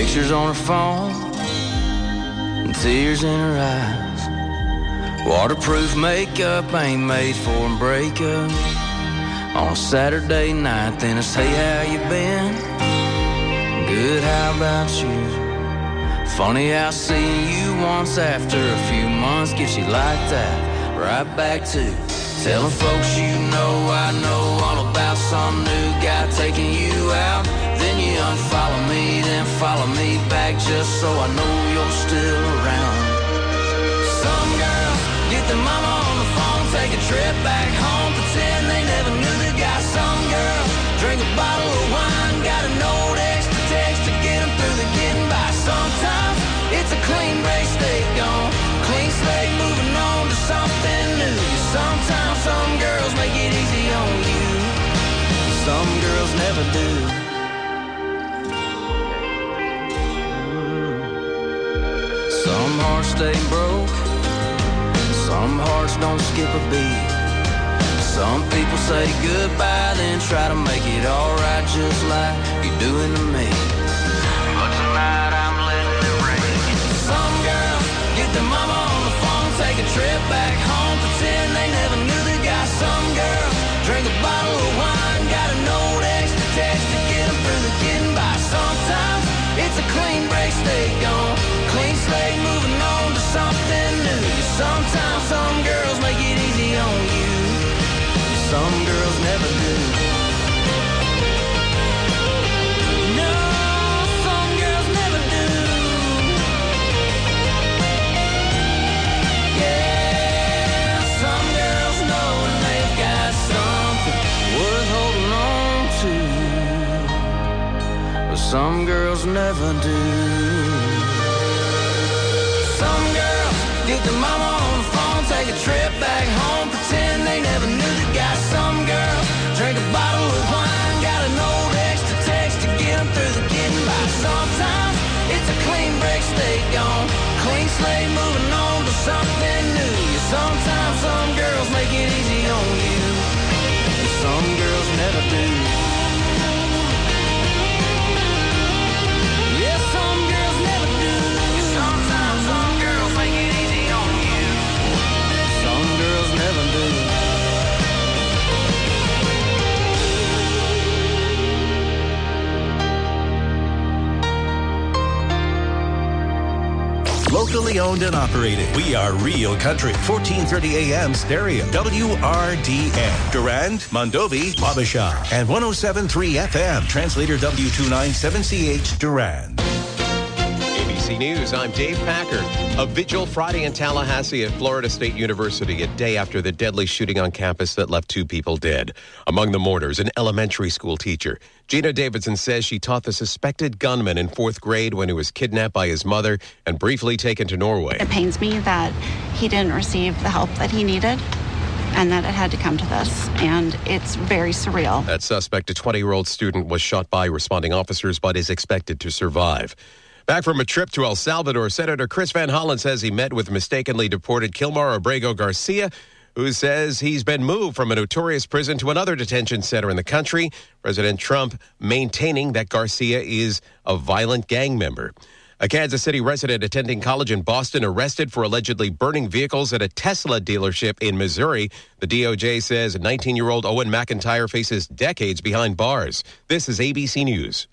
Pictures on her phone and tears in her eyes. Waterproof makeup ain't made for a breakup. On a Saturday night, then it's, hey, how you been? Good, how about you? Funny how seeing you once after a few months gets you like that. Right back to telling folks you know I know all about some new guy taking you out. Then you unfollow me, then follow me back just so I know you're still around. Some girls get their mama on the phone, take a trip back home, pretend they never knew the guy. Some girls drink a bottle of wine, got a note extra text to get them through the getting by. Sometimes it's a clean break, stay gone, clean slate, moving on to something new. Sometimes some girls make it easy on you, some girls never do. Some hearts stay broke, some hearts don't skip a beat. Some people say goodbye, then try to make it alright just like you're doing to me. But tonight I'm letting it rain. Some girls get their mama on the phone, take a trip back home, pretend they never knew the guy. Some girls drink a bottle of wine, got a note extra text to get them through the getting by. Sometimes it's a clean break, stay gone, clean slate, moving on to something new. Sometimes some girls make it easy on you, some girls never do. No, some girls never do. Yeah, some girls know when they've got something worth holding on to, but some girls never do. Some girls get their mama on the phone, take a trip back home, pretend they never knew the guy. Some girls drink a bottle of wine, got a note extra text to get them through the getting by. Sometimes it's a clean break, stay gone, clean slate, moving on to something new. Sometimes some girls make it easy on you, some girls never do. Yeah, some girls never do. Sometimes some girls make it easy on you, some girls never do. Locally owned and operated. We are Real Country. 1430 AM stereo. WRDN. Durand, Mondovi, Wabasha. And 107.3 FM. Translator W297CH Durand. ABC News, I'm Dave Packer. A vigil Friday in Tallahassee at Florida State University, a day after the deadly shooting on campus that left 2 people dead. Among the mourners, an elementary school teacher. Gina Davidson says she taught the suspected gunman in 4th grade when he was kidnapped by his mother and briefly taken to Norway. It pains me that he didn't receive the help that he needed and that it had to come to this, and it's very surreal. That suspect, a 20-year-old student, was shot by responding officers but is expected to survive. Back from a trip to El Salvador, Senator Chris Van Hollen says he met with mistakenly deported Kilmar Abrego Garcia, who says he's been moved from a notorious prison to another detention center in the country. President Trump maintaining that Garcia is a violent gang member. A Kansas City resident attending college in Boston arrested for allegedly burning vehicles at a Tesla dealership in Missouri. The DOJ says 19-year-old Owen McIntyre faces decades behind bars. This is ABC News.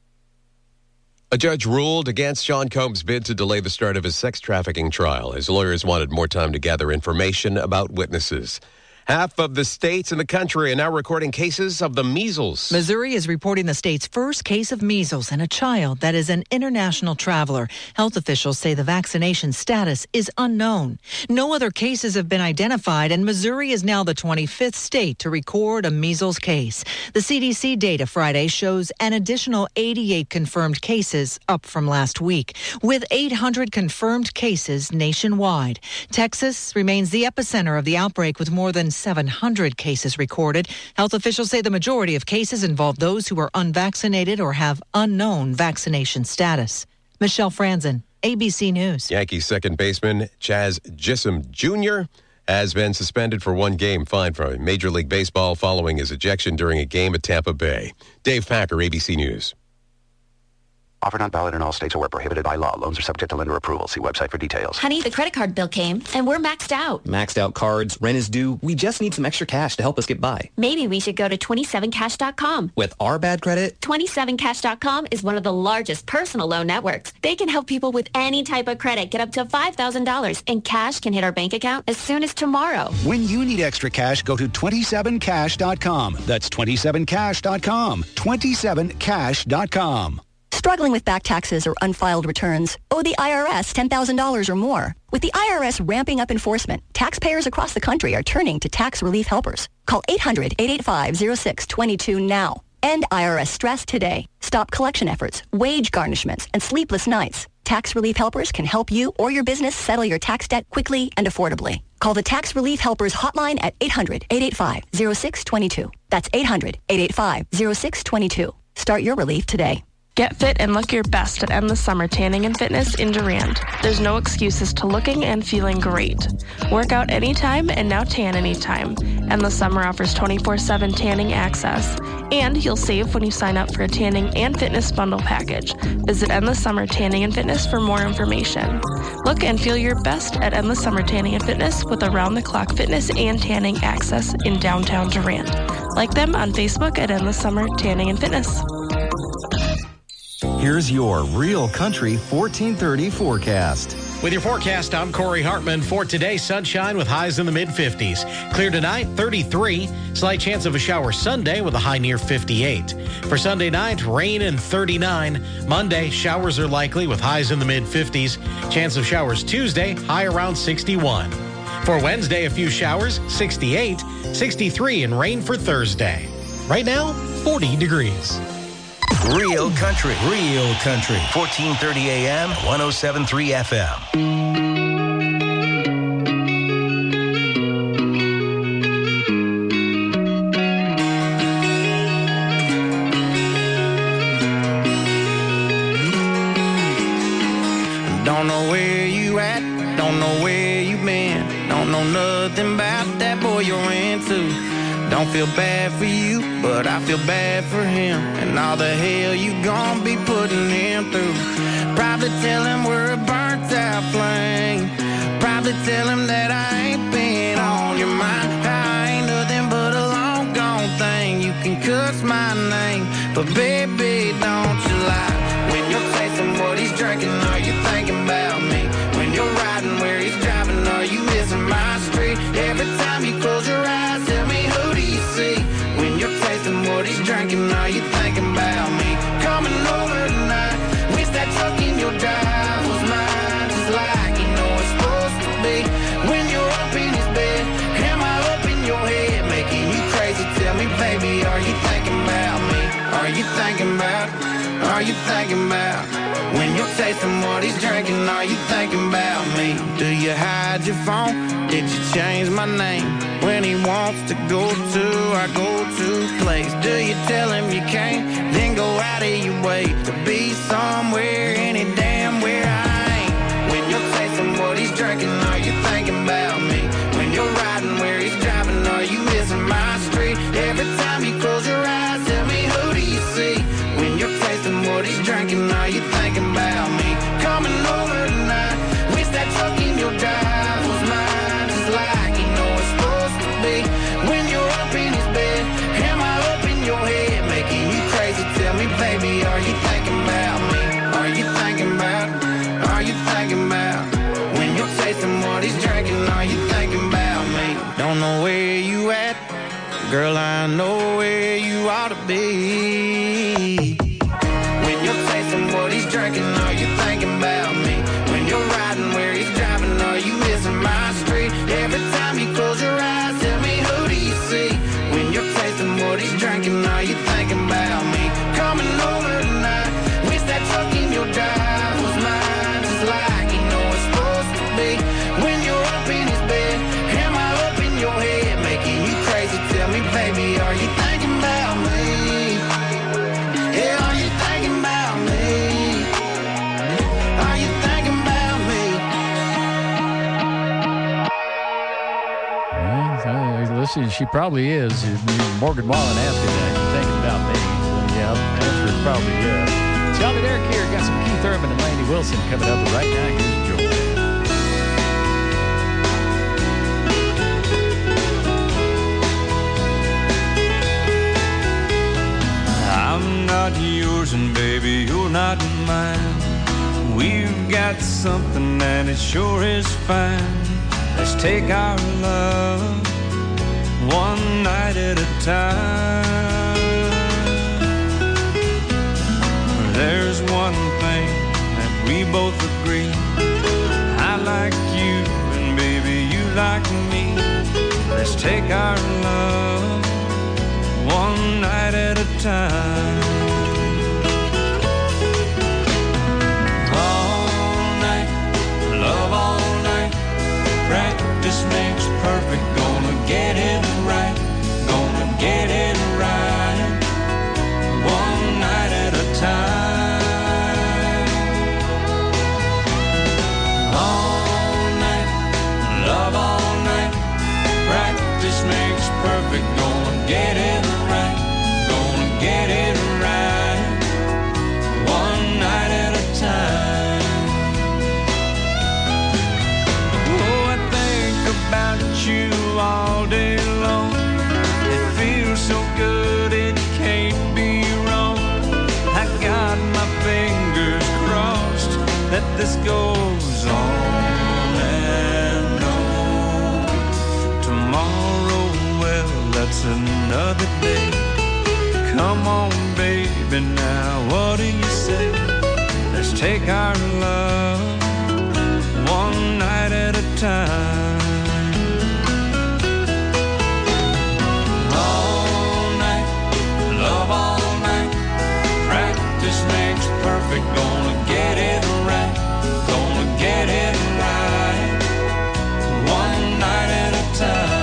A judge ruled against Sean Combs' bid to delay the start of his sex trafficking trial. His lawyers wanted more time to gather information about witnesses. Half of the states in the country are now recording cases of the measles. Missouri is reporting the state's first case of measles in a child that is an international traveler. Health officials say the vaccination status is unknown. No other cases have been identified, and Missouri is now the 25th state to record a measles case. The CDC data Friday shows an additional 88 confirmed cases, up from last week, with 800 confirmed cases nationwide. Texas remains the epicenter of the outbreak with more than 700 cases recorded. Health officials say the majority of cases involve those who are unvaccinated or have unknown vaccination status. Michelle Franzen, ABC News. Yankees second baseman Chaz Gissem Jr. has been suspended for 1 game, fined from Major League Baseball following his ejection during a game at Tampa Bay. Dave Packer, ABC News. Offer not valid in all states or where prohibited by law. Loans are subject to lender approval. See website for details. Honey, the credit card bill came, and we're maxed out. Maxed out cards, rent is due. We just need some extra cash to help us get by. Maybe we should go to 27cash.com. With our bad credit? 27cash.com is one of the largest personal loan networks. They can help people with any type of credit get up to $5,000, and cash can hit our bank account as soon as tomorrow. When you need extra cash, go to 27cash.com. That's 27cash.com. 27cash.com. Struggling with back taxes or unfiled returns? Owe the IRS $10,000 or more? With the IRS ramping up enforcement, taxpayers across the country are turning to tax relief helpers. Call 800-885-0622 now. End IRS stress today. Stop collection efforts, wage garnishments, and sleepless nights. Tax relief helpers can help you or your business settle your tax debt quickly and affordably. Call the Tax Relief Helpers hotline at 800-885-0622. That's 800-885-0622. Start your relief today. Get fit and look your best at Endless Summer Tanning and Fitness in Durand. There's no excuses to looking and feeling great. Work out anytime and now tan anytime. Endless Summer offers 24/7 tanning access. And you'll save when you sign up for a tanning and fitness bundle package. Visit Endless Summer Tanning and Fitness for more information. Look and feel your best at Endless Summer Tanning and Fitness with around-the-clock fitness and tanning access in downtown Durand. Like them on Facebook at Endless Summer Tanning and Fitness. Here's your Real Country 1430 forecast. With your forecast, I'm Corey Hartman. For today, sunshine with highs in the mid-50s. Clear tonight, 33. Slight chance of a shower Sunday with a high near 58. For Sunday night, rain and 39. Monday, showers are likely with highs in the mid-50s. Chance of showers Tuesday, high around 61. For Wednesday, a few showers, 68. 63 and rain for Thursday. Right now, 40 degrees. Real Country. 1430 AM, 107.3 FM. Don't know where you at, don't know where you been, don't know nothing about that boy you're into. Don't feel bad for you, but I feel bad for him, and all the hell you gon' be putting him through. Probably tell him we're a burnt out flame, probably tell him that I ain't been on your mind. I ain't nothing but a long gone thing, you can cuss my name, but baby don't you lie. When you're tasting what he's drinking, are you thinking about me? When you're riding where he's driving, are you missing my street? Every time you close your eyes, tell me who do you see? When you're tasting what he's drinking, are you thinking about me? Coming over tonight, wish that truck in your drive was mine, just like you know it's supposed to be. When you're up in his bed, am I up in your head, making you crazy? Tell me, baby, are you thinking about me? Are you thinking about? Are you thinking about? When you're tasting what he's drinking, are you thinking about me? Do you hide your phone? Did you change my name? When he wants to go to our go-to place, do you tell him you can't? Then go out of your way to be somewhere, any damn where I ain't. When you're tasting what he's drinking, are you thinking about me? When you're riding where he's driving, are you missing my street? Every time you close your eyes, tell me who do you see? When you're tasting what he's drinking, are you thinking about me? Coming over tonight, wish that truck in your drive was mine, just like you know it's supposed to be. When you're up in his bed, am I up in your head, making you crazy? Tell me, baby, are you thinking about me? Are you thinking about? Are you thinking about? When you're tasting what he's drinking, are you thinking about me? Don't know where you at, girl, I know where you ought to be. When you're tasting what he's drinking, are you thinking about me? When you're riding where he's driving, are you missing my street? Every time you close your eyes, tell me who do you see? When you're tasting what he's drinking, are you thinking about me? Coming over tonight, wish that truck in your drive was mine, just like you know it's supposed to be. When you're up in his bed, am I up in your head, making you crazy? Tell me, baby, are you thinking about me? Yeah, are you thinking about me? Are you thinking about me? Listen, she probably is. Morgan Wallen asked her that. You thinking about me? So, yeah, the answer is probably yes. Tommy Derek here. Got some Keith Urban and Landy Wilson coming up right now. Here's Joel. I'm not yours and baby, you're not mine. We've got something and it sure is fine. Let's take our love one night at a time. There's one thing that we both agree. I like you and baby you like me. Let's take our love one night at a time. All night, love all night. Practice makes perfect. Gonna get it right. Gonna get it right. One night at a time. All night, love all night. Practice makes perfect. Gonna get it right. Gonna get it right. One night at a time. Oh, I think about you all day long. It feels so good, it can't be wrong. I got my fingers crossed that this goes on and on. Tomorrow, well, that's another day. Come on, baby, now what do you say? Let's take our love one night at a time. All night, love all night. Practice makes perfect. Gonna get it right. Gonna get it right. One night at a time.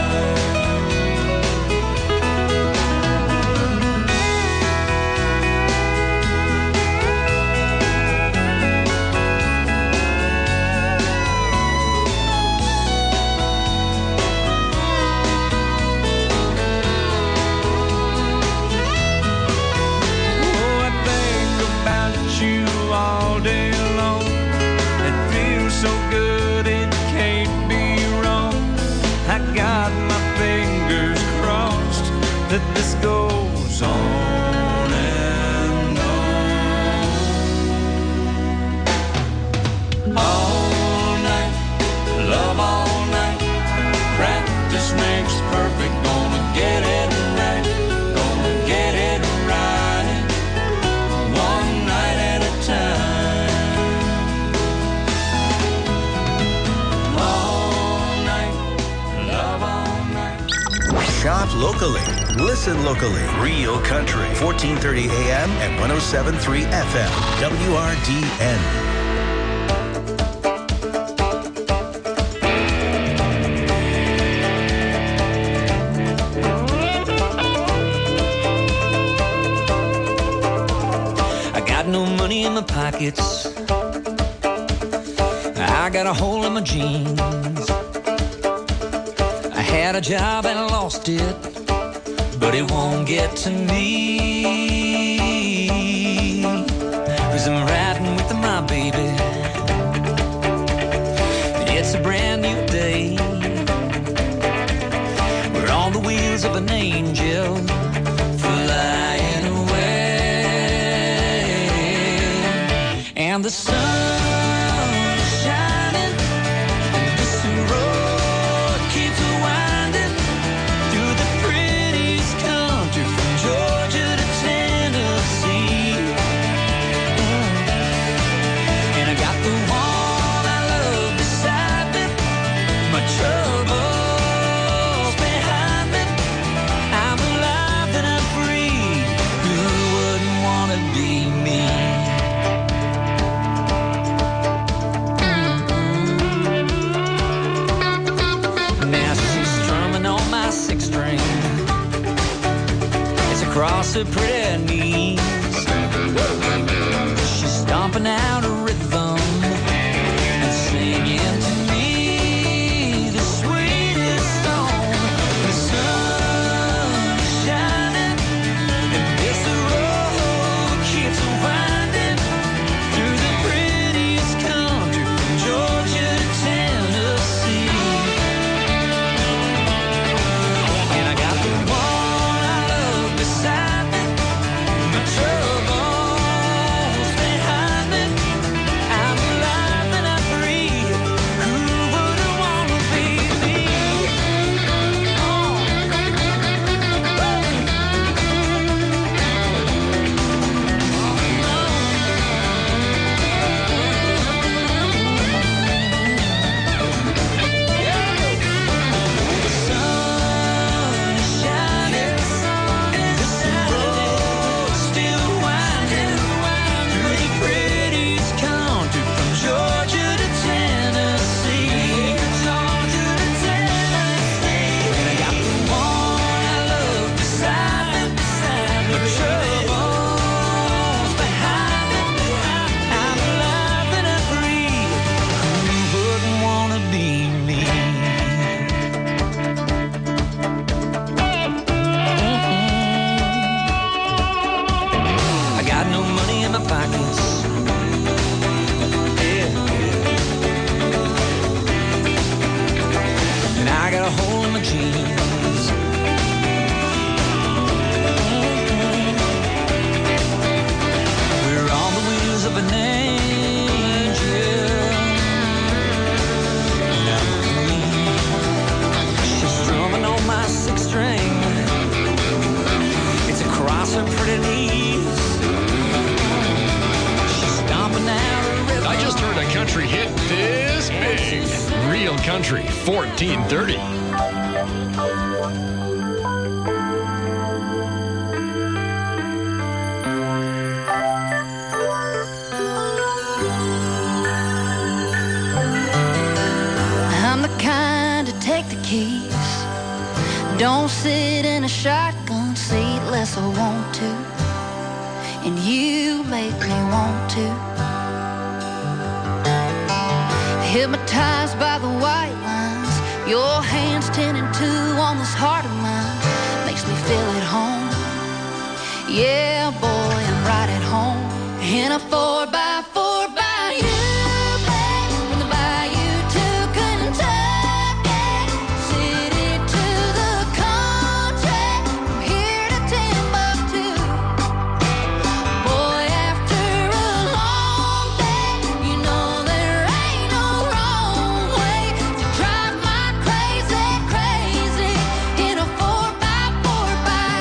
All day long, it feels so good, it can't be wrong. I got my fingers crossed that this goes on and on. All night, love all night. Practice makes perfect. Gonna get it right. Gonna get it right. One night at a time. Shop locally. Listen locally. Real Country. 1430 AM and 107.3 FM. WRDN. I got no money in my pockets. I got a hole in my jeans. I had a job and I lost it, but it won't get to me, 'cause I'm riding with my baby. It's a brand new day. We're on the wheels of an angel flying away, and the sun across her pretty knees. She's stomping out a rhythm and singing to me the sweetest song. The sun is shining and this road keeps winding. a hole in my jeans. We're on the wheels of an angel. Now she's strumming on my sixth string. It's across her pretty knees. She's stomping out a rhythm. I just heard a country hit this big. Real Country, 1430. I'm the kind to take the keys. Don't sit in a shotgun seat unless I want to. And you make me want to. Hypnotized by the white lines, your hands 10 and 2 on this heart of mine. Makes me feel at home. Yeah, boy, I'm right at home. In a 4x4 by you, babe. From the bayou to Kentucky, city to the country, from here to Timbuktu. Boy, after a long day, you know there ain't no wrong way to drive my crazy, crazy in a 4x4 by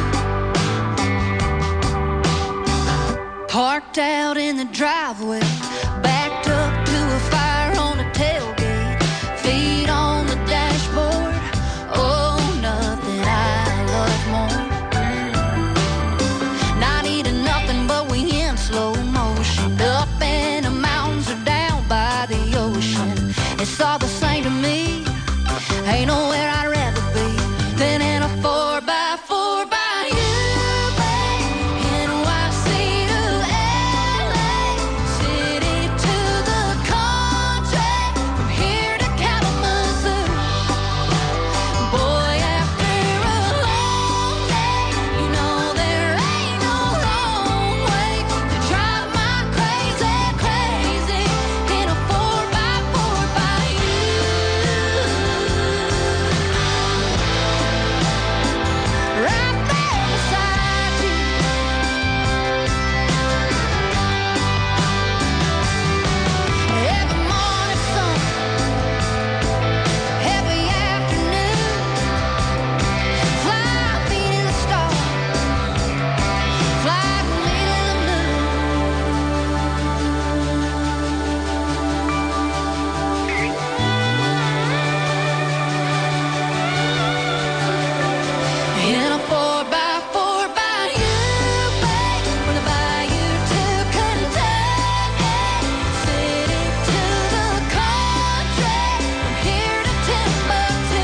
you. Parked out in the driveway, backed up to a fire on a tailgate, feet on the dashboard. Oh, nothing I love more. Not eating nothing, but we in slow motion. Up in the mountains or down by the ocean. It's all the same to me. Ain't nowhere I'd rather be than in a 4x4 by you, babe. NYC to LA, city to the country, from here to Kalamazoo. Boy, after a long day, you know there ain't no wrong way to drive my crazy, crazy in a 4x4 by you. Right there beside you. Every morning sun, every afternoon, fly me to the stars, fly me to the in a 4x4 by you, babe. From the bayou to Kentucky, city to the country, from here to Timbuktu.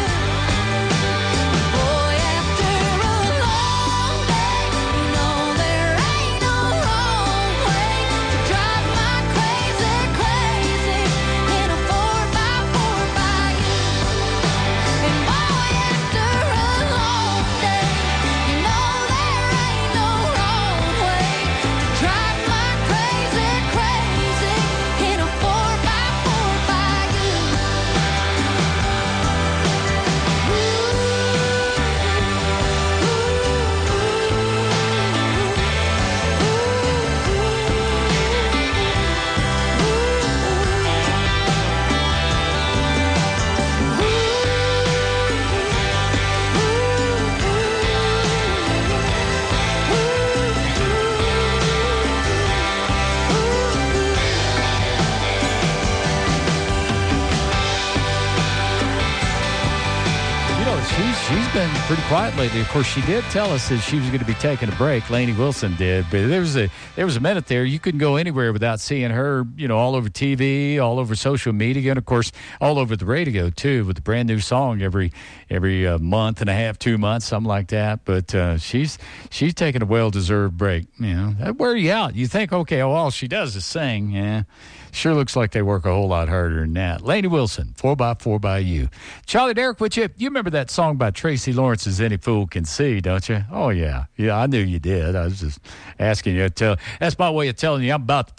Boy, after a long day, you know there ain't no wrong way to drive my crazy, crazy in a 4x4 by you. And boy, after a long day, you know there ain't no wrong way to drive my crazy, crazy in a 4x4 by you. You know, she's been pretty quiet lately. Of course, she did tell us that she was going to be taking a break. Lainey Wilson did, but there was a minute there you couldn't go anywhere without seeing her. You know, all over TV, all over social media, and of course, all over the radio too, with a brand new song every month and a half, 2 months, something like that. But she's taking a well-deserved break. You know, that wear you out. You think, okay, well, all she does is sing. Yeah. Sure looks like they work a whole lot harder than that. Lainey Wilson, 4x4 by you. Charlie Derrick with you. You remember that song by Tracy Lawrence, As Any Fool Can See, don't you? Oh, yeah. Yeah, I knew you did. I was just asking you to tell. That's my way of telling you I'm about to play.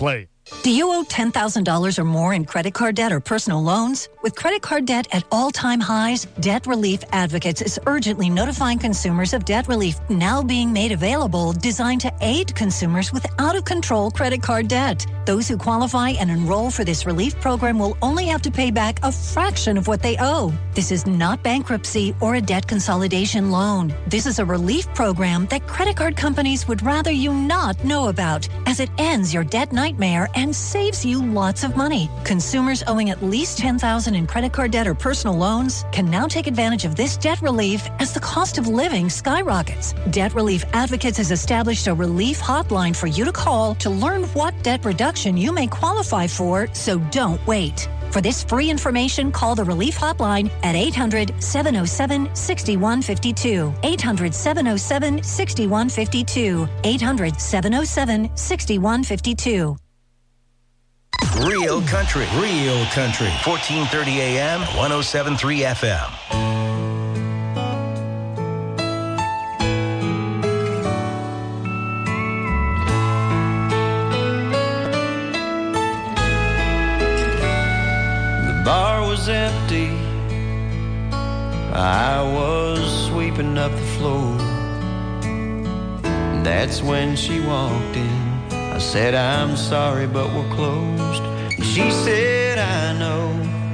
Do you owe $10,000 or more in credit card debt or personal loans? With credit card debt at all-time highs, Debt Relief Advocates is urgently notifying consumers of debt relief now being made available, designed to aid consumers with out-of-control credit card debt. Those who qualify and enroll for this relief program will only have to pay back a fraction of what they owe. This is not bankruptcy or a debt consolidation loan. This is a relief program that credit card companies would rather you not know about, as it ends your debt nightmare and saves you lots of money. Consumers owing at least $10,000 in credit card debt or personal loans can now take advantage of this debt relief as the cost of living skyrockets. Debt Relief Advocates has established a relief hotline for you to call to learn what debt reduction you may qualify for, so don't wait. For this free information, call the Relief Hotline at 800-707-6152. 800-707-6152. 800-707-6152. Real country. 1430 AM, 107.3 FM. The bar was empty. I was sweeping up the floor. That's when she walked in. I said, I'm sorry, but we're closed. She said, I know,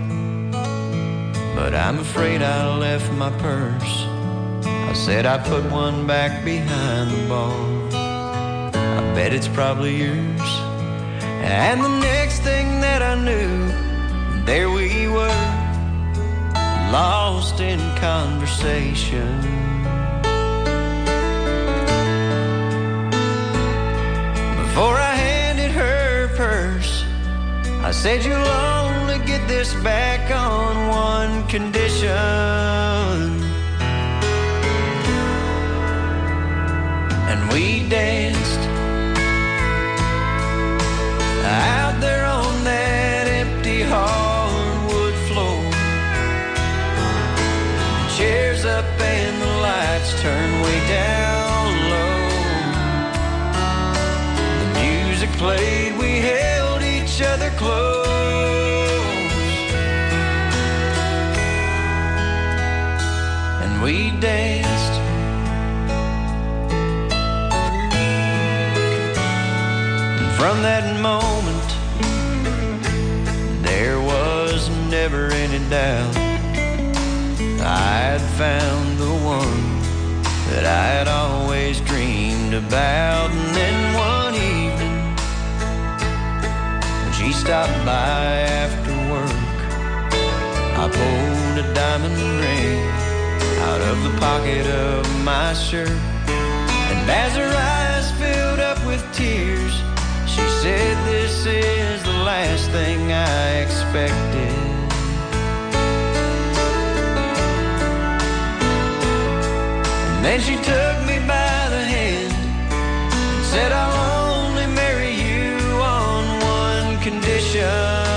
but I'm afraid I left my purse. I said, I put one back behind the bar. I bet it's probably yours. And the next thing that I knew, there we were, lost in conversation. Before I handed her purse, I said, you'll only get this back on one condition. And we danced out there on that empty hardwood floor. The chairs up and the lights turned way down low. Played, we held each other close, and we danced. And from that moment, there was never any doubt I'd found the one that I'd always dreamed about. And then one evening, she stopped by after work. I pulled a diamond ring out of the pocket of my shirt, and as her eyes filled up with tears, she said, this is the last thing I expected. And then she took me by the hand and said, I'll only marry you on one condition.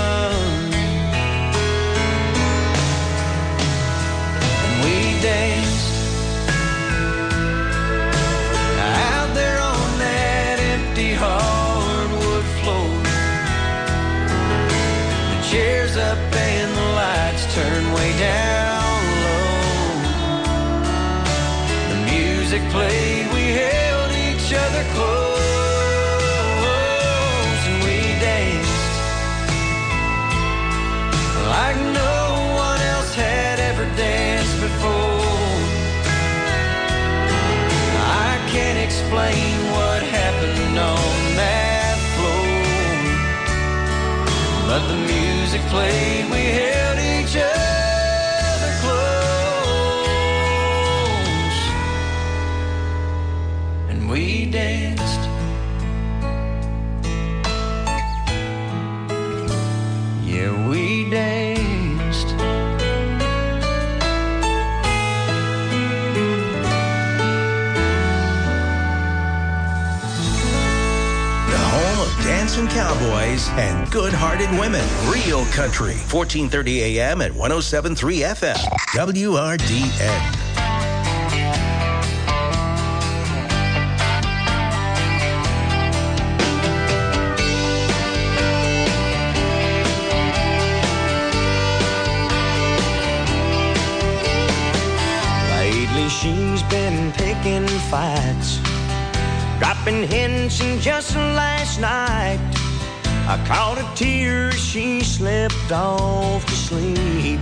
And we danced out there on that empty hardwood floor. The chairs up and the lights turned way down low. The music played, we held each other close. Like no one else had ever danced before. I can't explain what happened on that floor, but the music played, we held each other close, and we danced. Yeah, we danced. The home of dancing cowboys and good-hearted women. Real country. 1430 AM at 107.3 FM. WRDN. she's been picking fights, dropping hints, and just last night I caught a tear as she slipped off to sleep.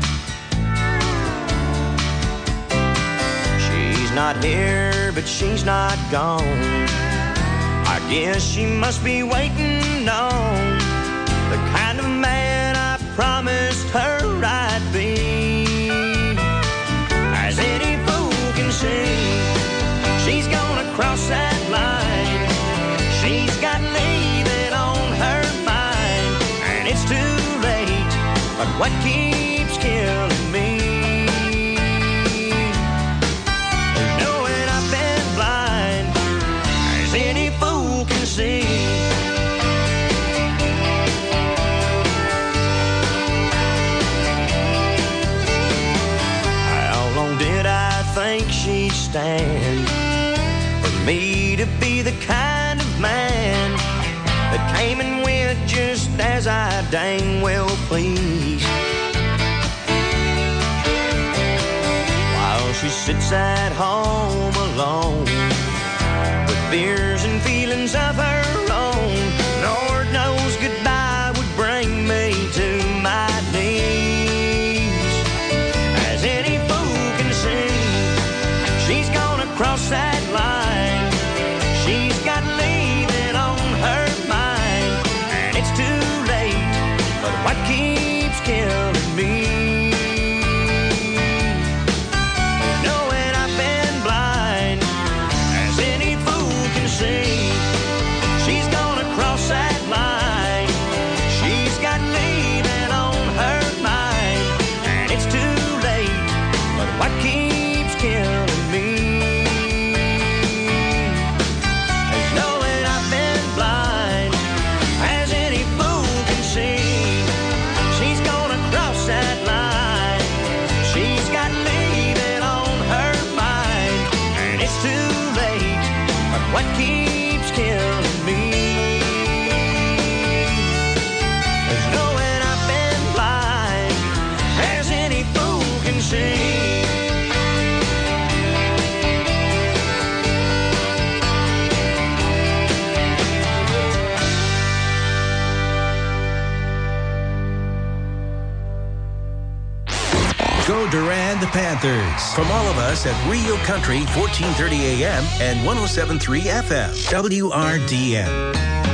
She's not here, but she's not gone. I guess she must be waiting on the kind of man I promised her I'd be. As any fool can see, she's gonna cross that line. She's got leaving on her mind, and it's too late. But what keeps killing me is knowing I've been blind, as any fool can see. Think she'd stand for me to be the kind of man that came and went just as I dang well pleased, while she sits at home alone with fears and feelings of her own. Lord knows goodbye would bring me to my knees. As any fool can see, she's gonna cross that line. She's got leaving on her mind, and it's too late. But what keeps killing me is knowing I've been blind, as any fool can see. She's gonna cross that line. She's got leaving on her mind, and it's too late. But what keeps killing me is knowing I've been blind, as any fool can see. She's gonna cross that line. She's got leaving on her mind, and it's too late. But what keeps killing me is knowing I've been blind, as any fool can see. Go Durand the Panthers. From all of us at Real Country, 1430 AM and 107.3 FM. WRDN.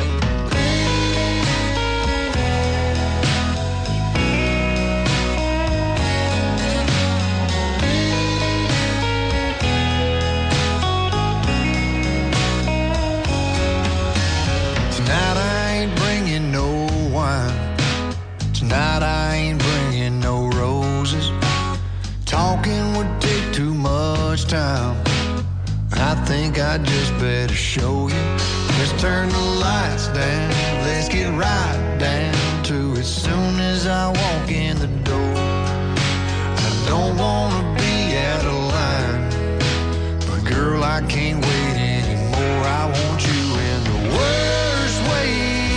Tonight I ain't bringing no wine. Tonight I ain't bringing no roses. Talking would take too much time. I think I just better show you. Let's turn the lights down. Let's get right down to it. Soon as I walk in the door, I don't wanna be out of line, but girl, I can't wait anymore. I want you in the worst way.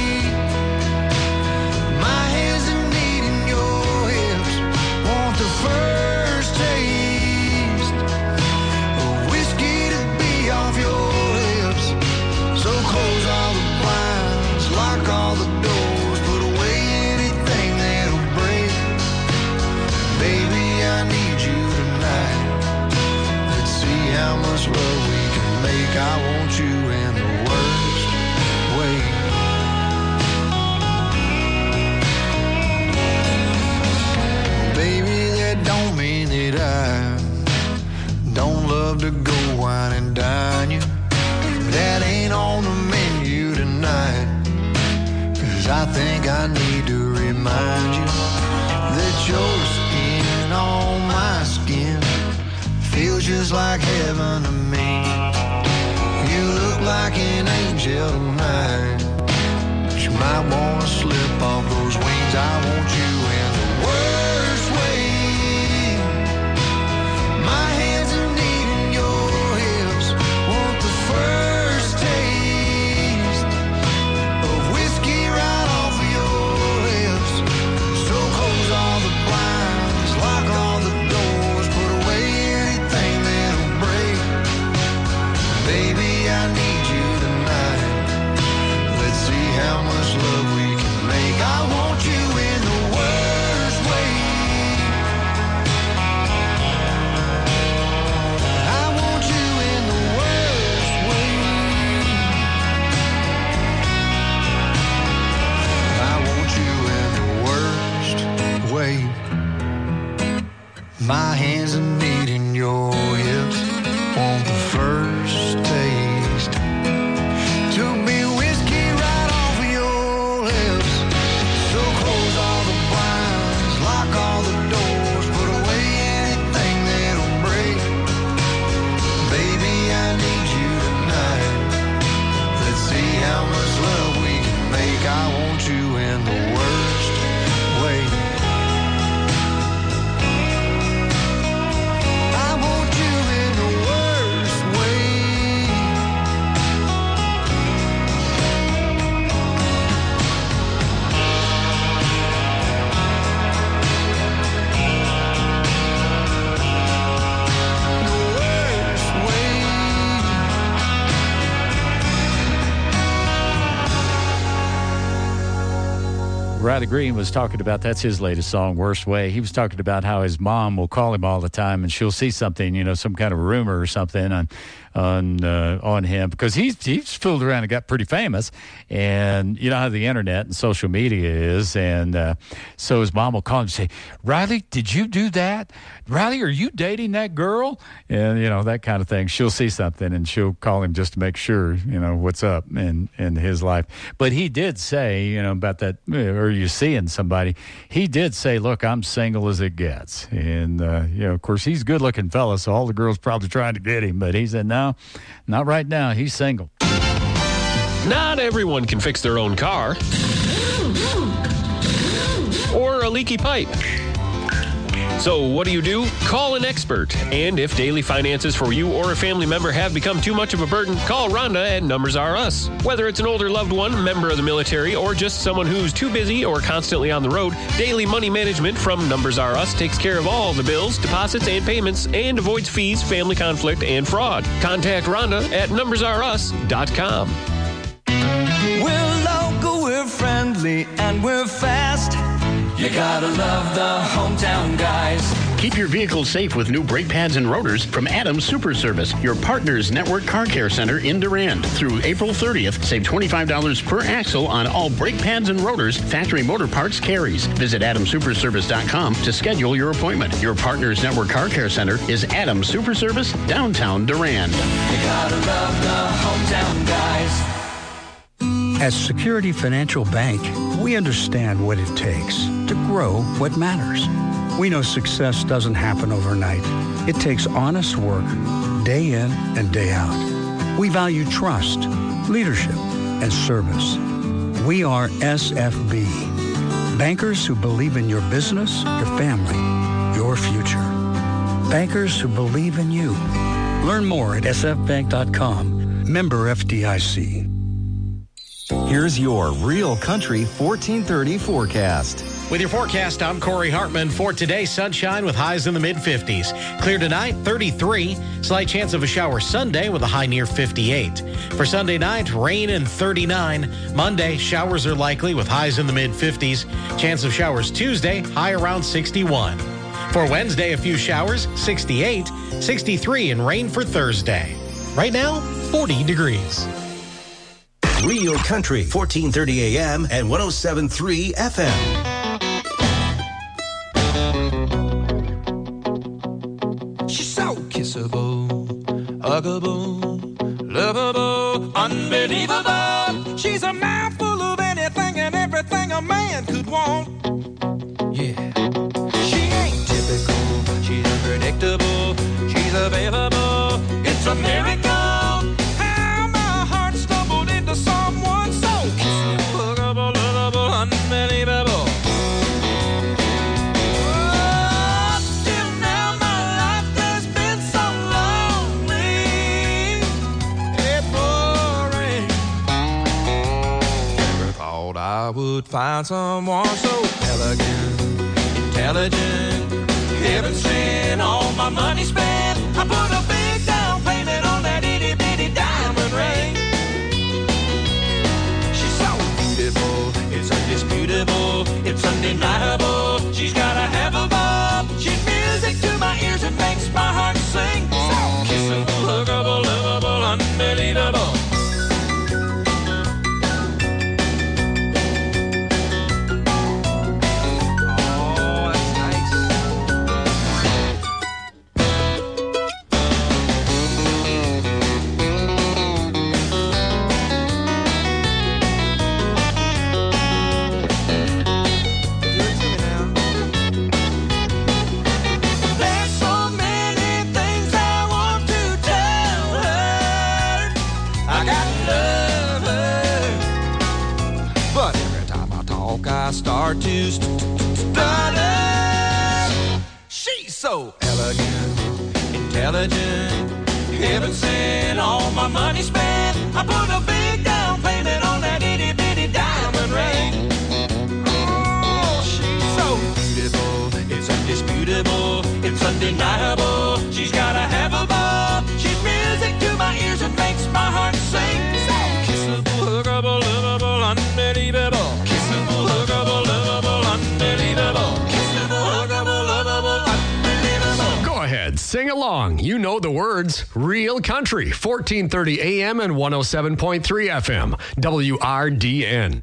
My hands are needing your hips. Want the first taste of whiskey to be off your lips. So close all the blinds, lock all the doors, put away anything that'll break. Baby, I need you tonight. Let's see how much love we can make. I want you in the worst way. Baby, that don't mean that I don't love to go wine and dine you. That ain't on the menu tonight. 'Cause I think I need to remind you that your skin on my skin feels just like heaven to me. You look like an angel tonight, but you might wanna slip off those wings. I want you in the worst way. My hands are needing your hips. Want the first taste of whiskey right off of your lips. So close all the blinds, lock all the doors, put away anything that'll break. Riley Green was talking about, that's his latest song, Worst Way. He was talking about how his mom will call him all the time and she'll see something, some kind of rumor or something on him, because he's fooled around and got pretty famous, and you know how the internet and social media is, and so his mom will call him and say, Riley, did you do that? Riley, are you dating that girl? And that kind of thing. She'll see something and she'll call him just to make sure what's up in his life. But he did say about that, or you seeing somebody, he did say, look, I'm single as it gets, and of course he's a good looking fella, so all the girls probably trying to get him, but he said no, not right now. He's single. Not everyone can fix their own car or a leaky pipe. So what do? Call an expert. And if daily finances for you or a family member have become too much of a burden, call Rhonda at Numbers R Us. Whether it's an older loved one, member of the military, or just someone who's too busy or constantly on the road, Daily Money Management from Numbers R Us takes care of all the bills, deposits, and payments, and avoids fees, family conflict, and fraud. Contact Rhonda at numbersrus.com. We're local, we're friendly, and we're fast. You gotta love the hometown guys. Keep your vehicle safe with new brake pads and rotors from Adams Super Service, your partner's network car care center in Durand. Through April 30th, save $25 per axle on all brake pads and rotors Factory Motor Parts carries. Visit AdamSuperService.com to schedule your appointment. Your partner's network car care center is Adams Super Service, downtown Durand. You gotta love the hometown guys. As Security Financial Bank, we understand what it takes to grow what matters. We know success doesn't happen overnight. It takes honest work, day in and day out. We value trust, leadership, and service. We are SFB, bankers who believe in your business, your family, your future. Bankers who believe in you. Learn more at sfbank.com. Member FDIC. Here's your Real Country 1430 forecast. With your forecast, I'm Corey Hartman. For today, sunshine with highs in the mid-50s. Clear tonight, 33. Slight chance of a shower Sunday with a high near 58. For Sunday night, rain and 39. Monday, showers are likely with highs in the mid-50s. Chance of showers Tuesday, high around 61. For Wednesday, a few showers, 68. 63 and rain for Thursday. Right now, 40 degrees. Real Country, 1430 AM and 107.3 FM. She's so kissable, huggable, lovable, unbelievable. She's a mouthful of anything and everything a man could want. Yeah. She ain't typical, she's unpredictable, she's available. It's a miracle. Someone so kissable, huggable, lovable, unbelievable. Oh, till now my life has been so lonely and boring. Never thought I would find someone so elegant, intelligent, heaven sent, all my money spent. I put a big down payment on that itty bitty diamond ring. It's undisputable, it's undeniable. She's got a have a bob. She's music to my ears and makes my heart sing. So kissable, huggable, lovable, unbelievable. Oh, that's nice. I start to stutter. She's so elegant, intelligent, heaven sent, all my money spent. I put a big down payment on that itty bitty diamond ring. Oh, she's so beautiful, it's undisputable, it's undeniable. She's got a have a bob. She's music to my ears and makes my heart sing. So kissable, huggable, lovable, unbelievable. Kissable, huggable, lovable. know the words. Real Country, 1430 AM and 107.3 FM. WRDN.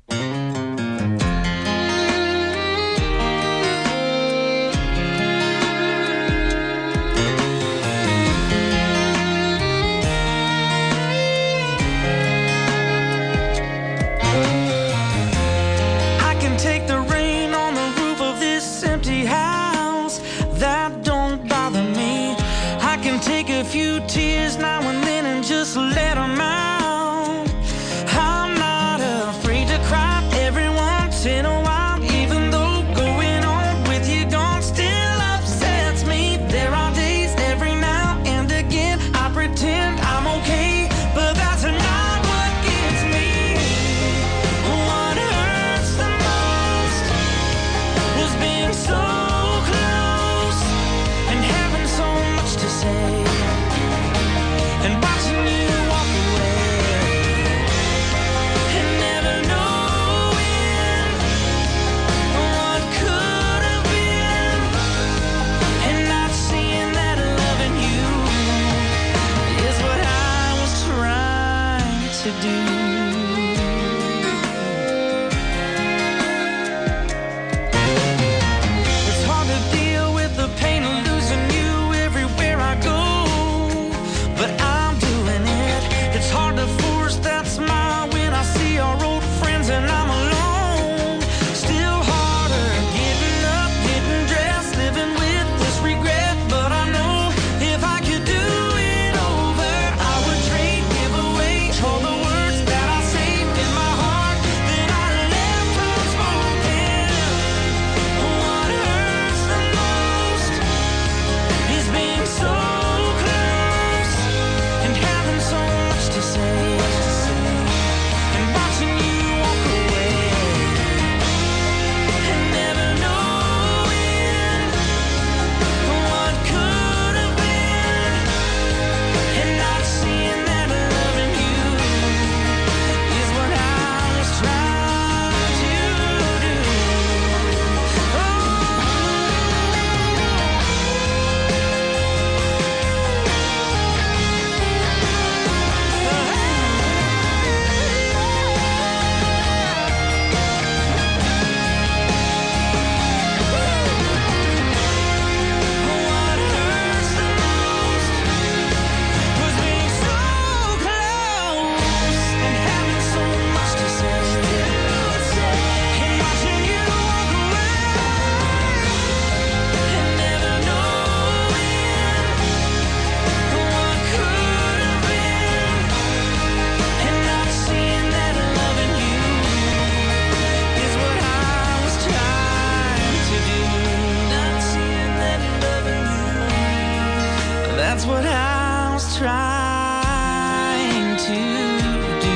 I can take the rain on the roof of this empty house. That don't bother me. I can take a few tears now and then and just let them out. I'm not afraid to cry every once in a while, even though going on with you gone still upsets me. There are days every now and again I pretend I'm okay, but that's not what gets me. What hurts the most was being so close and having so much to say, and watching you walk away, and never knowing what could have been, and not seeing that loving you is what I was trying to do. It's hard to deal with the pain of losing you everywhere I go, but I'm doing it. It's hard to force that smile when I see our old friends and I'm alone. Still harder getting up, getting dressed, living with this regret. But I know if I could do it over, I would trade, give away all the words that I saved in my heart that I left unspoken. What hurts the most is being so close and having so much to say, and watching you walk away, and never knowing what could have been, and not seeing that loving you is what I was trying to do. What hurts the most was being so close and having so much to say, and watching you walk away, and never knowing what could have been, and not seeing that loving you is what I was trying to do. Not seeing that loving you, that's what I was trying to do.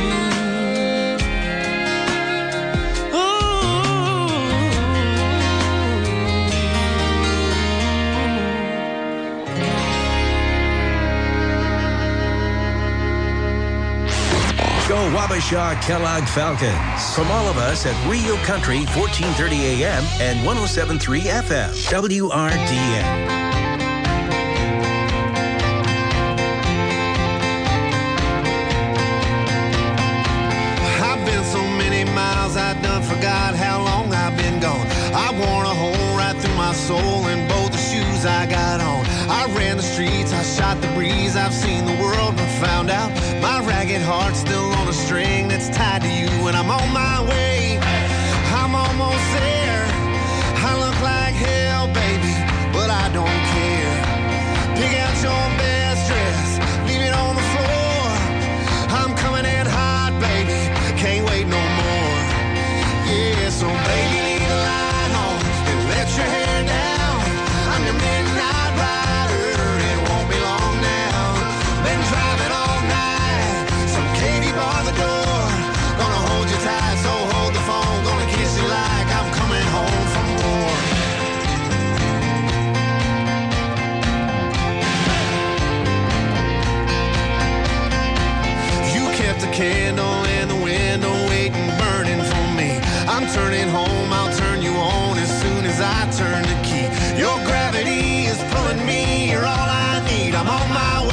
Go Wabasha Kellogg Falcons. From all of us at Real Country, 1430 AM and 107.3 FM. WRDN. I've been so many miles, I done forgot how long I've been gone. I worn a hole right through my soul in both the shoes I got on. I ran the streets, I shot the breeze, I've seen the world and found out my ragged heart's still on a string that's tied to you, and I'm on my way. I'm almost there. I look like hell, baby, but I don't care. Pick out your best dress, leave it on the floor. I'm coming in hot, baby, can't wait no more. Yeah, so baby, leave the light on and let your hair down. I'm your midnight rider, it won't be long now. Been driving all night, so Katie bar the door. Gonna hold you tight, so hold the phone. Gonna kiss you like I'm coming home from war. You kept a candle in the window, waiting, burning for me. I'm turning home, I'll turn you on as soon as I turn the key. Your gravity is pulling me, you're all I need. I'm on my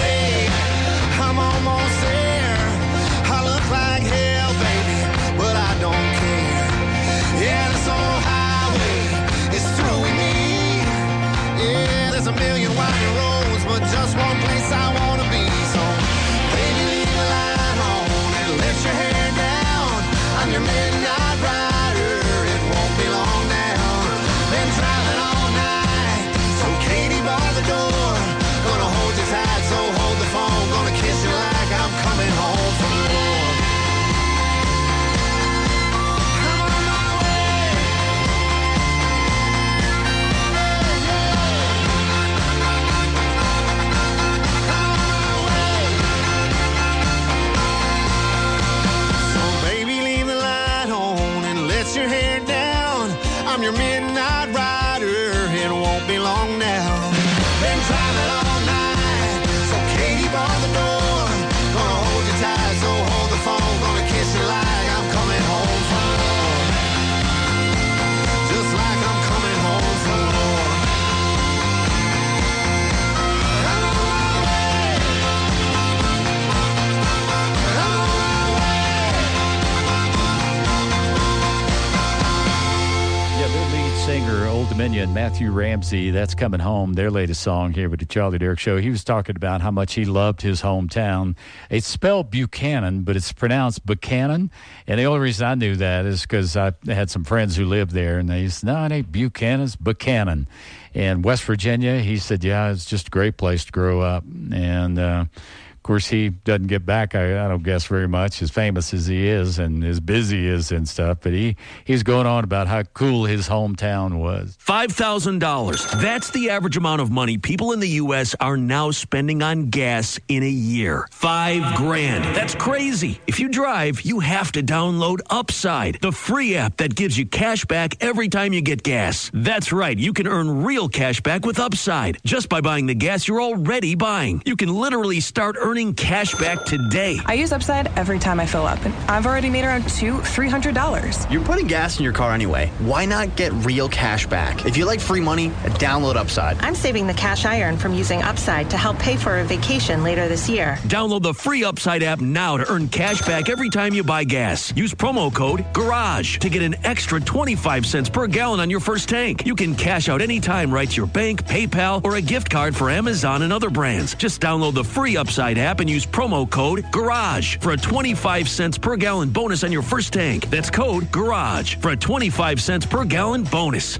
Dominion, Matthew Ramsey, that's coming home, their latest song here with the Charlie Derrick Show. He was talking about how much he loved his hometown. It's spelled Buchanan, but it's pronounced Buchanan. And the only reason I knew that is because I had some friends who lived there, and they said, no, it ain't Buchanan, it's Buchanan. And West Virginia, he said, yeah, it's just a great place to grow up. And, of course, he doesn't get back, I don't guess, very much, as famous as he is and as busy he is and stuff. But he's going on about how cool his hometown was. $5,000. That's the average amount of money people in the U.S. are now spending on gas in a year. $5,000. That's crazy. If you drive, you have to download Upside, the free app that gives you cash back every time you get gas. That's right. You can earn real cash back with Upside just by buying the gas you're already buying. You can literally start earning cash back today. I use Upside every time I fill up, and I've already made around $300. You're putting gas in your car anyway. Why not get real cash back? If you like free money, download Upside. I'm saving the cash I earn from using Upside to help pay for a vacation later this year. Download the free Upside app now to earn cash back every time you buy gas. Use promo code GARAGE to get an extra 25 cents per gallon on your first tank. You can cash out anytime right to your bank, PayPal, or a gift card for Amazon and other brands. Just download the free Upside app and use promo code GARAGE for a 25 cents per gallon bonus on your first tank. That's code GARAGE for a 25 cents per gallon bonus.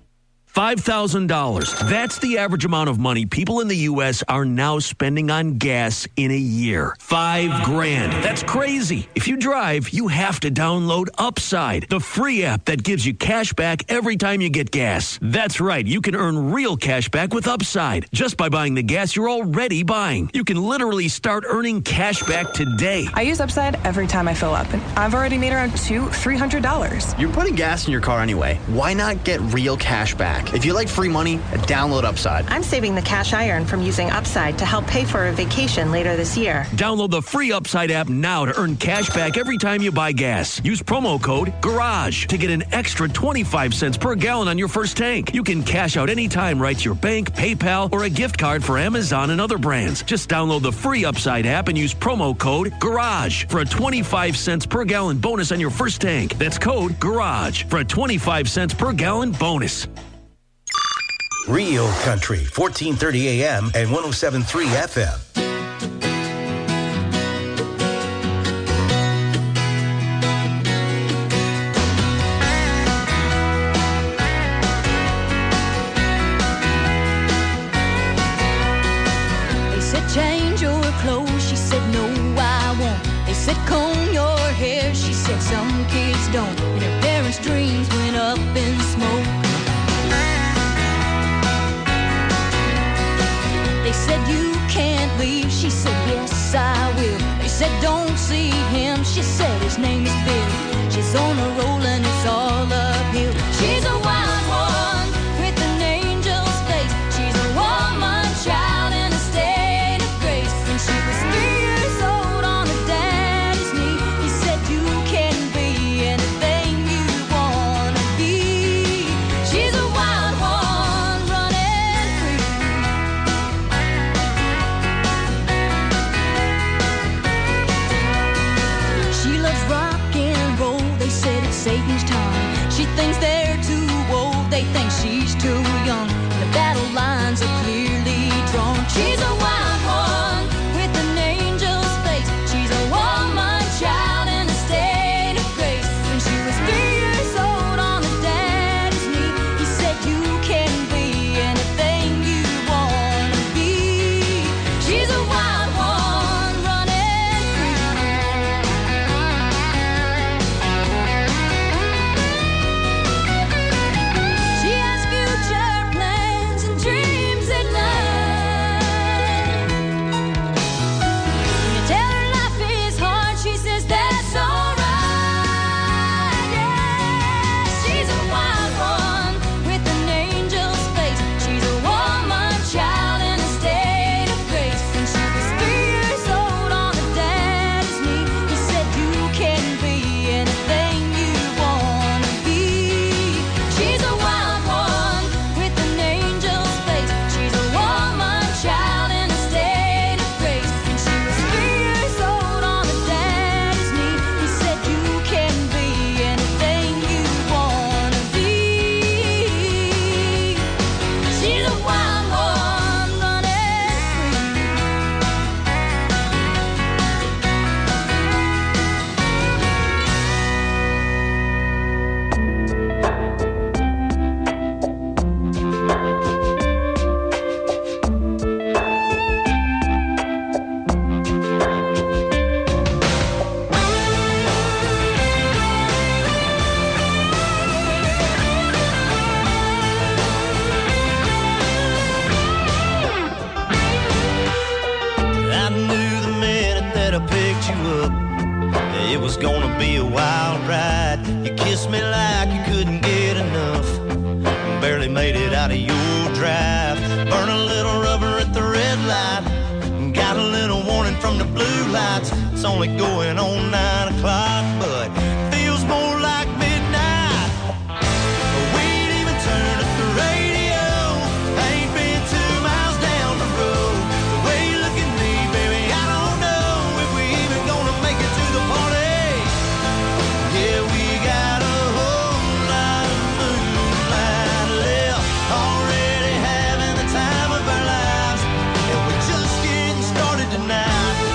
$5,000. That's the average amount of money people in the U.S. are now spending on gas in a year. $5,000. That's crazy. If you drive, you have to download Upside, the free app that gives you cash back every time you get gas. That's right. You can earn real cash back with Upside just by buying the gas you're already buying. You can literally start earning cash back today. I use Upside every time I fill up, and I've already made around $300. You're putting gas in your car anyway. Why not get real cash back? If you like free money, download Upside. I'm saving the cash I earn from using Upside to help pay for a vacation later this year. Download the free Upside app now to earn cash back every time you buy gas. Use promo code GARAGE to get an extra 25 cents per gallon on your first tank. You can cash out anytime right to your bank, PayPal, or a gift card for Amazon and other brands. Just download the free Upside app and use promo code GARAGE for a 25 cents per gallon bonus on your first tank. That's code GARAGE for a 25 cents per gallon bonus. Real Country, 1430 AM and 107.3 FM. They said change your clothes, she said no I won't. They said comb your hair, she said some kids don't. And her parents' dreams went up in smoke. They said you can't leave, she said yes I will. They said don't see him, she said his name is Bill. She's on a roll and it's all uphill. She's a wild one with an angel's face. She's a woman child in a state of grace. When she was 3 years old on her daddy's knee, he said you can be anything you wanna be. She's a wild one running free. picked you up. It was gonna be a wild ride. You kissed me like you couldn't get enough. Barely made it out of your drive. Burn a little rubber at the red light. Got a little warning from the blue lights. It's only going on 9 o'clock, but feels more like midnight. We ain't even turned up the radio. Ain't been 2 miles down the road. The way you look at me, baby, I don't know if we even gonna make it to the party. Yeah, we got a whole lot of moonlight left. Already having the time of our lives. And we're just getting started tonight.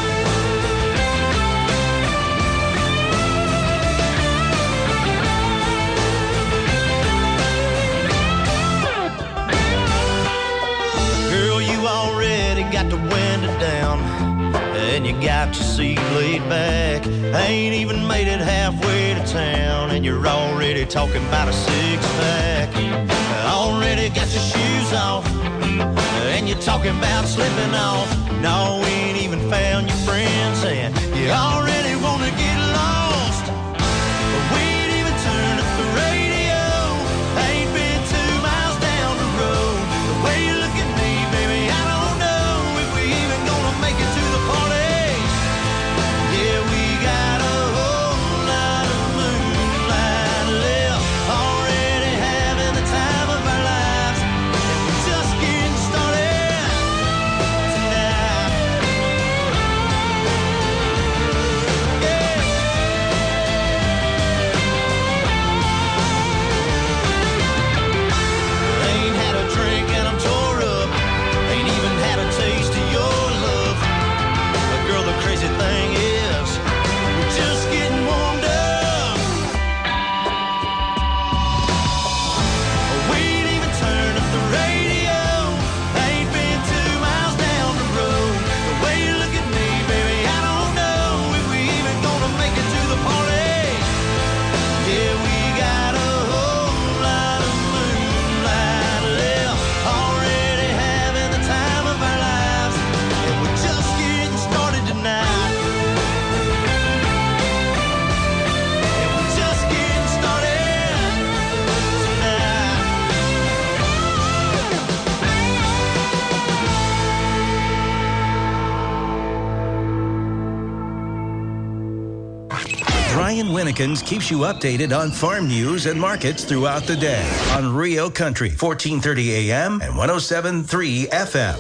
Girl, you already got the window down, and you got your seat laid back. Ain't even made it halfway to town, and you're already talking about a six-pack. Already got your shoes off, and you're talking about slipping off. No, we ain't even found your friends, and you already want to get lost. But we ain't even turned up the radio. Ain't been 2 miles down the road. The way you look at me, baby, I don't know if we even gonna make it to the party. Yeah, we got a whole lot of moonlight left. Already having the time of our lives. And we're just getting started tonight. Ain't had a drink and I'm tore up. Ain't even had a taste of your love. But girl, the crazy thing is, we're just getting warmed up. We ain't even turned up the radio. Ain't been 2 miles down the road. The way you look at me, baby, I don't know if we even gonna make it to the party. Yeah, we got a whole lot of moonlight left. Already having the time of our lives. And we're just getting started tonight. And we're just getting started tonight. Brian Winnekins keeps you updated on farm news and markets throughout the day on Rio Country, 1430 AM and 107.3 FM.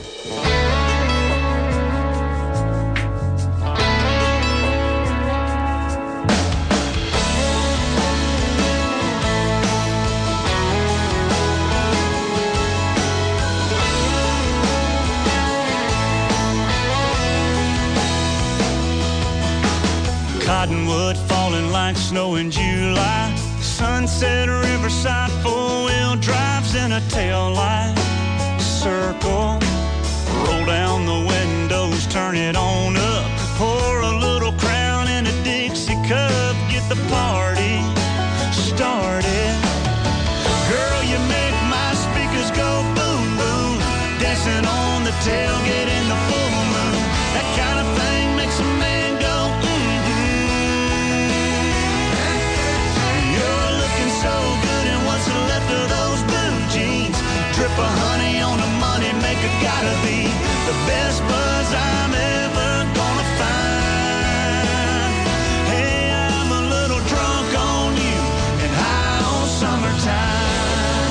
Cottonwood falling like snow in July. Sunset Riverside, four-wheel drives in a tail light. Circle, roll down the windows, turn it on up. Pour a little Crown in a Dixie cup, get the party started. Girl, you make my speakers go boom, boom. Dancing on the tailgate in the full moon. That kind of thing makes a man go, You're looking so good in what's left of those blue jeans. Drip of honey on the money maker, gotta be the best buzz I'm ever gonna find. Hey, I'm a little drunk on you and high on summertime.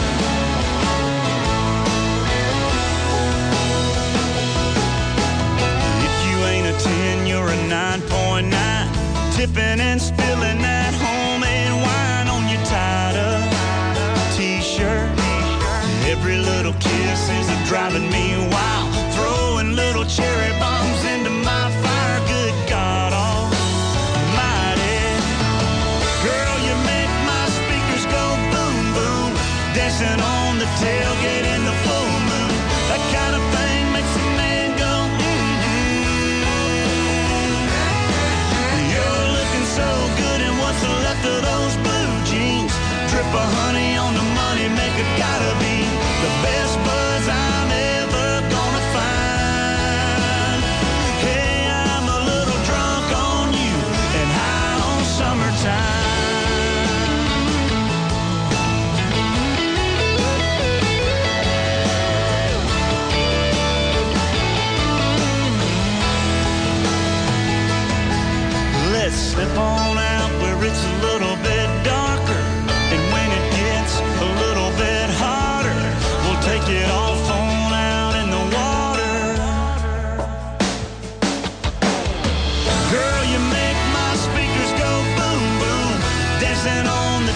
If you ain't a 10, you're a 9.9. Tipping and spilling that homemade wine on your tied-up t-shirt. Every little kiss is driving me wild. Throwing little cherry bombs into my fire. Good God almighty. Girl, you make my speakers go boom, boom. Dancing on the tailgate in the full moon. That kind of thing makes a man go, You're looking so good in what's left of those blue jeans. Drip of honey on the money maker, gotta be the best buzz I'm ever gonna find.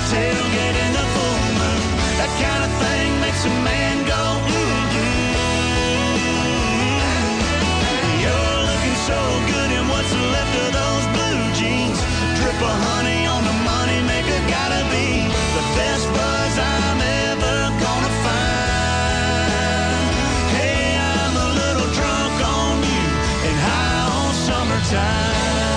tailgate in the full moon. That kind of thing makes a man go, You're looking so good in what's left of those blue jeans. Drip of honey on the money maker, gotta be the best buzz I'm ever gonna find. Hey, I'm a little drunk on you and high on summertime.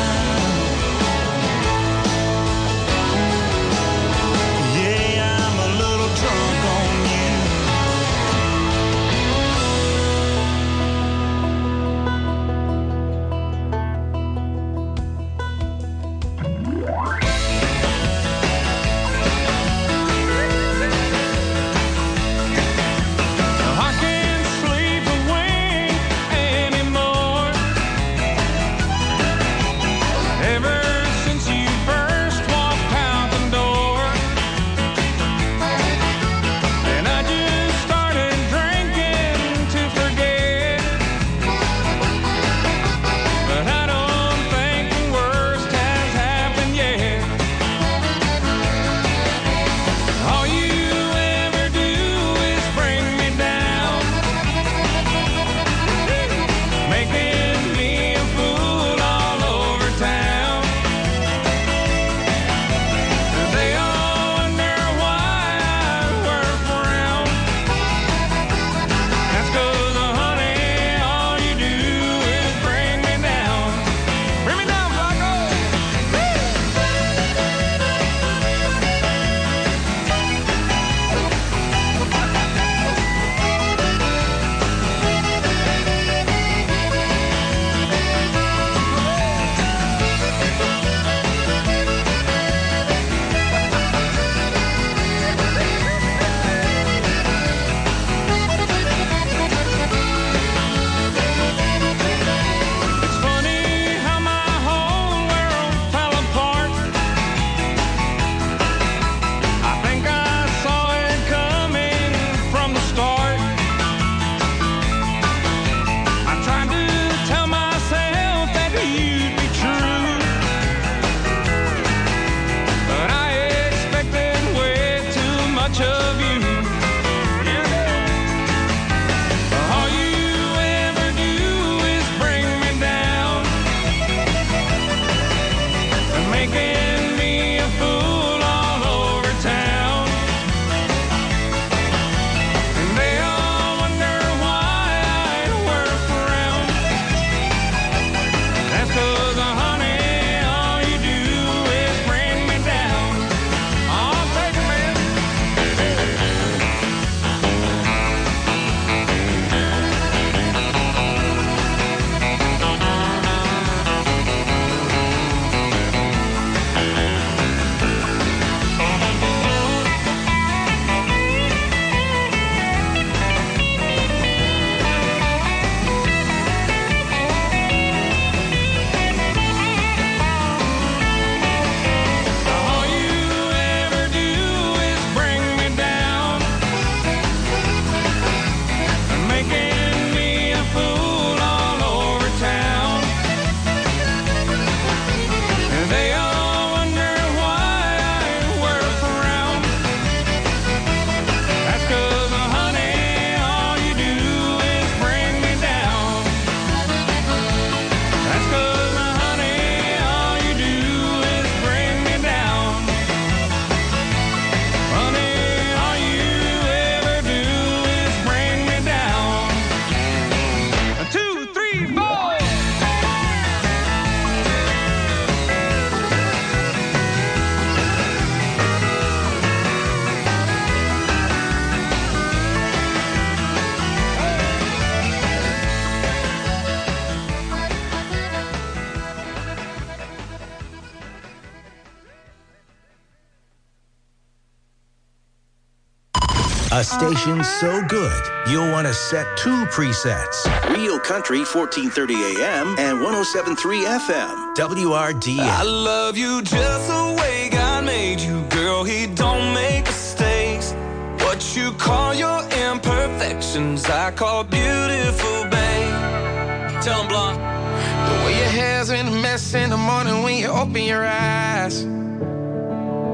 A station so good, you'll want to set two presets. Real Country, 1430 AM and 107.3 FM. WRDN. I love you just the way God made you, girl. He don't make mistakes. What you call your imperfections, I call beautiful, babe. Tell him, Blonde. The way your hair's in a mess in the morning when you open your eyes. The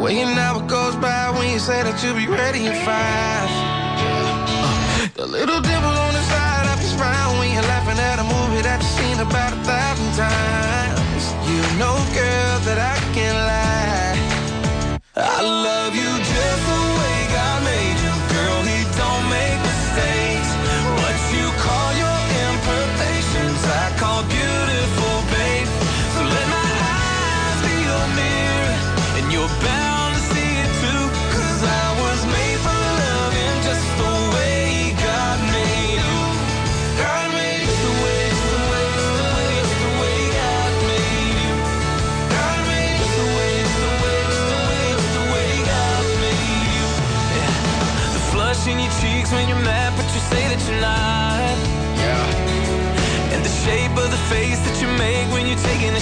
way an hour goes by when you say that you'll be ready in 5. The little dimple on the side of your smile when you're laughing at a movie that you've seen about 1,000 times. You know, girl, that I can't lie. I love you just the way God made you. Girl, he don't make mistakes. What you call your imperfections, I call beautiful, babe. So let my eyes be your mirror, and you're bound to see it too. 'Cause I was made for loving just the way God made you. God made you the way, the way, the way, the way God made you. God made you the way, the way, the way, the way God made you. Yeah. The flush in your cheeks when you're mad, but you say that you're not. Yeah. And the shape of the face that you make when you're taking a